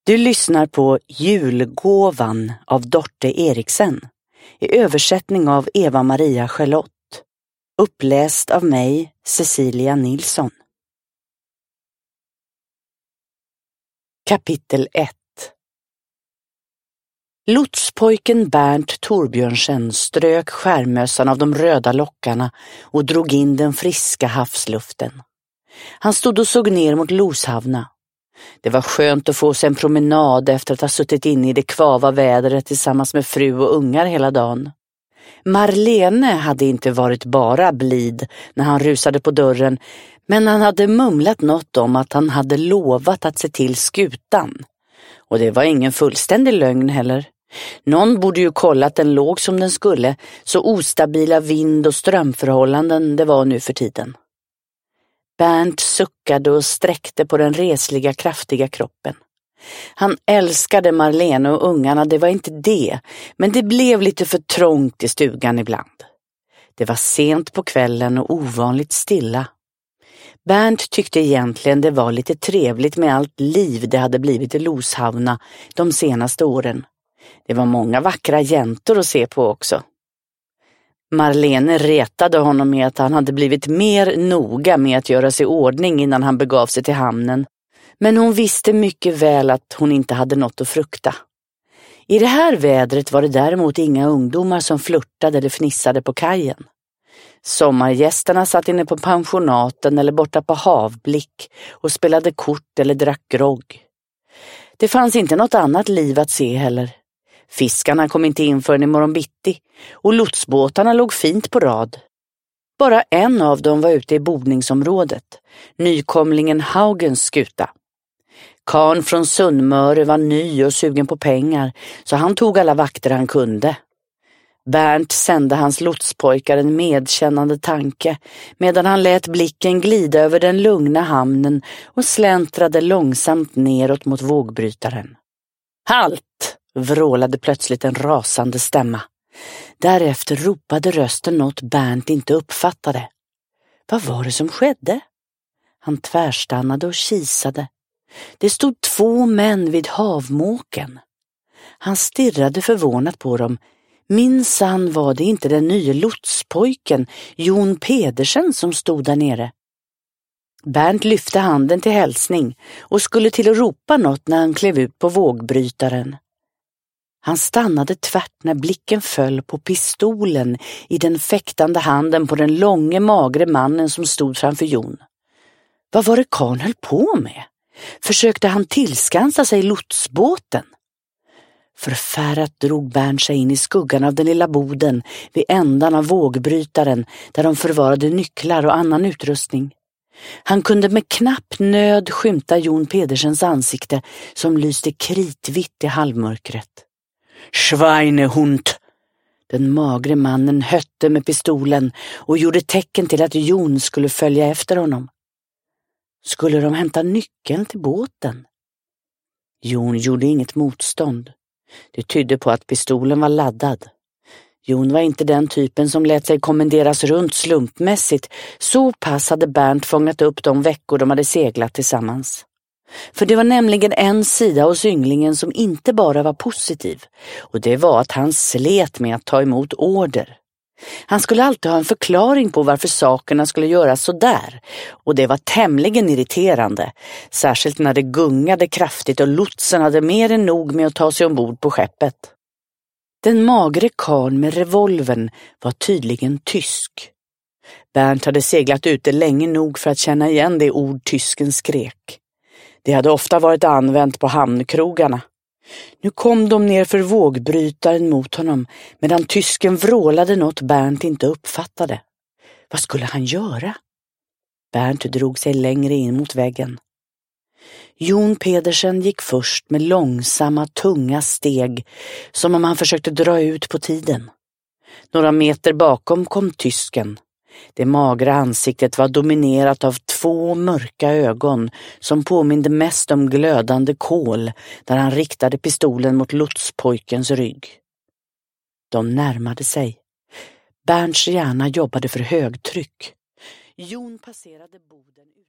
Du lyssnar på Julgåvan av Dorte Eriksen i översättning av Eva-Maria Charlotte. Uppläst av mig, Cecilia Nilsson. Kapitel 1. Lotspojken Bernt Torbjörnsen strök skärmössan av de röda lockarna och drog in den friska havsluften. Han stod och såg ner mot Loshavna. Det var skönt att få sig en promenad efter att ha suttit inne i det kvava vädret tillsammans med fru och ungar hela dagen. Marlene hade inte varit bara blid när han rusade på dörren, men han hade mumlat något om att han hade lovat att se till skutan. Och det var ingen fullständig lögn heller. Någon borde ju kolla att den låg som den skulle, så ostabila vind- och strömförhållanden det var nu för tiden. Bernt suckade och sträckte på den resliga, kraftiga kroppen. Han älskade Marlene och ungarna, det var inte det, men det blev lite för trångt i stugan ibland. Det var sent på kvällen och ovanligt stilla. Bernt tyckte egentligen det var lite trevligt med allt liv det hade blivit i Loshavna de senaste åren. Det var många vackra jäntor att se på också. Marlene retade honom med att han hade blivit mer noga med att göra sig i ordning innan han begav sig till hamnen. Men hon visste mycket väl att hon inte hade något att frukta. I det här vädret var det däremot inga ungdomar som flörtade eller fnissade på kajen. Sommargästerna satt inne på pensionaten eller borta på Havblick och spelade kort eller drack grogg. Det fanns inte något annat liv att se heller. Fiskarna kom inte in förrän i morgon bitti och lotsbåtarna låg fint på rad. Bara en av dem var ute i bordningsområdet, nykomlingen Haugens skuta. Karn från Sunnmöre var ny och sugen på pengar, så han tog alla vakter han kunde. Bernt sände hans lotspojkar en medkännande tanke medan han lät blicken glida över den lugna hamnen och släntrade långsamt neråt mot vågbrytaren. Halt! Vrålade plötsligt en rasande stämma. Därefter ropade rösten något Bernt inte uppfattade. Vad var det som skedde? Han tvärstannade och kisade. Det stod 2 män vid havmåken. Han stirrade förvånat på dem. Minsann var det inte den nya lotspojken, Jon Pedersen, som stod där nere. Bernt lyfte handen till hälsning och skulle till att ropa något när han klev ut på vågbrytaren. Han stannade tvärt när blicken föll på pistolen i den fäktande handen på den långe magre mannen som stod framför Jon. Vad var det karln höll på med? Försökte han tillskansa sig lotsbåten? Förfärat drog Bernt sig in i skuggan av den lilla boden vid ändan av vågbrytaren där de förvarade nycklar och annan utrustning. Han kunde med knapp nöd skymta Jon Pedersens ansikte som lyste kritvitt i halvmörkret. Schweinehund! Den magre mannen hötte med pistolen och gjorde tecken till att Jon skulle följa efter honom. Skulle de hämta nyckeln till båten? Jon gjorde inget motstånd. Det tydde på att pistolen var laddad. Jon var inte den typen som lät sig kommenderas runt slumpmässigt. Så pass hade Bernt fångat upp de veckor de hade seglat tillsammans. För det var nämligen en sida hos ynglingen som inte bara var positiv, och det var att han slet med att ta emot order. Han skulle alltid ha en förklaring på varför sakerna skulle göras så där, och det var tämligen irriterande, särskilt när det gungade kraftigt och lotsen hade mer än nog med att ta sig ombord på skeppet. Den magre karln med revolvern var tydligen tysk. Bernt hade seglat ute länge nog för att känna igen det ord tysken skrek. Det hade ofta varit använt på hamnkrogarna. Nu kom de ner för vågbrytaren mot honom medan tysken vrålade något Bernt inte uppfattade. Vad skulle han göra? Bernt drog sig längre in mot väggen. Jon Pedersen gick först med långsamma, tunga steg som om han försökte dra ut på tiden. Några meter bakom kom tysken. Det magra ansiktet var dominerat av 2 mörka ögon som påminde mest om glödande kol där han riktade pistolen mot lotspojkens rygg. De närmade sig. Bernts hjärna jobbade för högtryck. Jon passerade boden.